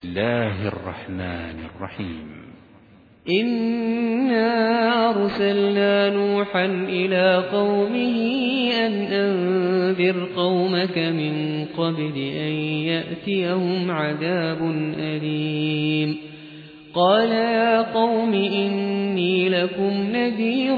الله الرحمن الرحيم. إنا أرسلنا نوحا إلى قومه أن أنذر قومك من قبل أن يأتيهم عذاب أليم. قال يا قوم إني لكم نذير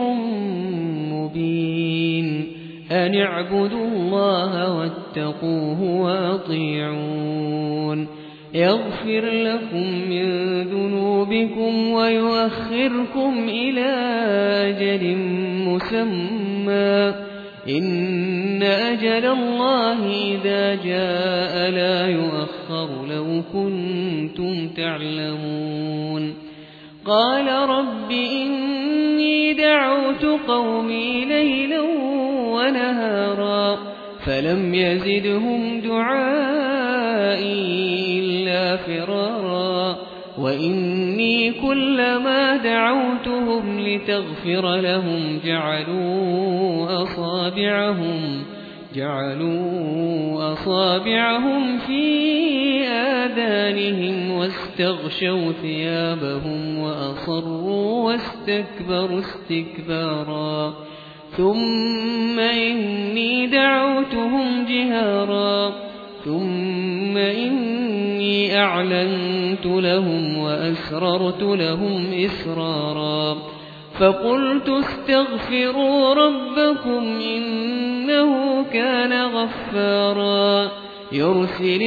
مبين أن اعبدوا الله واتقوه وأطيعون يغفر لكم من ذنوبكم ويؤخركم إلى أجل مسمى إن أجل الله إذا جاء لا يؤخر لو كنتم تعلمون. قال رب إني دعوت قومي ليلا ونهارا فلم يزدهم دعائي إلا فرارا وإني كلما دعوتهم لتغفر لهم جعلوا أصابعهم في آذانهم واستغشوا ثيابهم وأصروا واستكبروا استكبارا ثم إني دعوتهم جهارا ثم إني أعلنت لهم وأسررت لهم إسرارا فقلت استغفروا ربكم إنه كان غفارا يرسل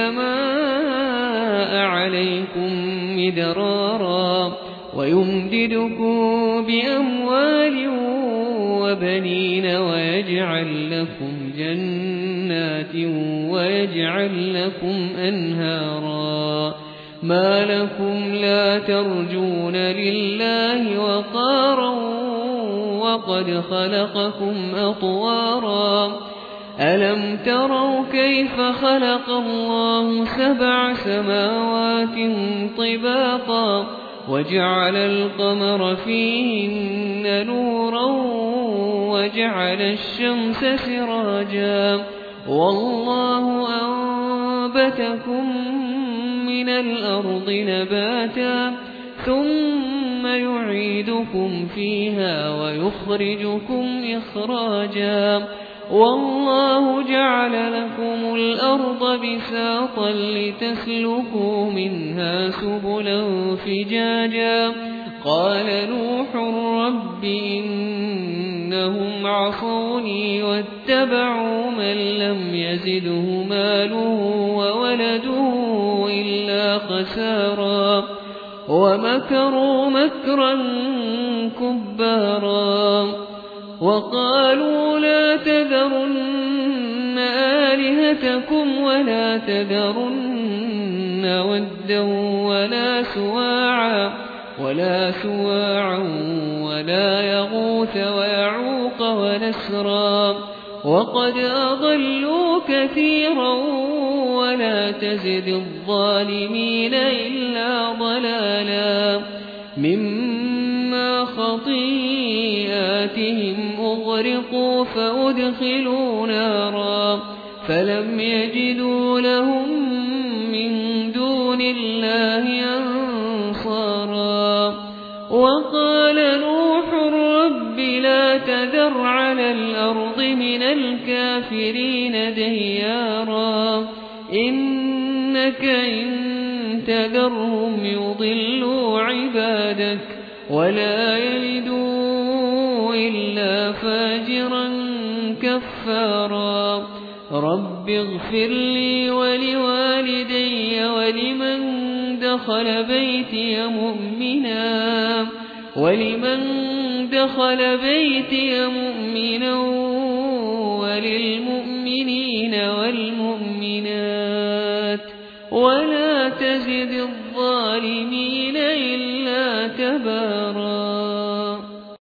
السماء عليكم مدرارا ويمددكم بأموال وبنين ويجعل لكم جنات ويجعل لكم أنهارا ما لكم لا ترجون لله وقارا وقد خلقكم أطوارا ألم تروا كيف خلق الله 7 سماوات طباقا وجعل القمر فيهن نورا وجعل الشمس سراجا والله أنبتكم من الأرض نباتا ثم يعيدكم فيها ويخرجكم إخراجا والله جعل لكم الأرض بساطا لتسلكوا منها سبلا فجاجا قال نوح رب إنهم عصوني واتبعوا من لم يزده ماله وولده إلا خسارا ومكروا مكرا كبارا وقالوا لا تذرن آلهتكم ولا تذرن ودا ولا سواعا ولا يغوث ويعوق ونسرا وقد أضلوا كثيرا ولا تزد الظالمين إلا ضلالا مما خطيئاتهم أغرقوا فأدخلوا نارا فلم يجدوا لهم من دون الله أنصارا وقال نوح رب لا تذر على الأرض من الكافرين ديارا إنك إن تذرهم يضلوا عبادك ولا يلدوا إلا فاجرا كفارا رب اغفر لي ولوالدي ولمن دخل بيتي مؤمنا وللمؤمنين والمؤمنات ولا تزد الظالمين إلا تبارا.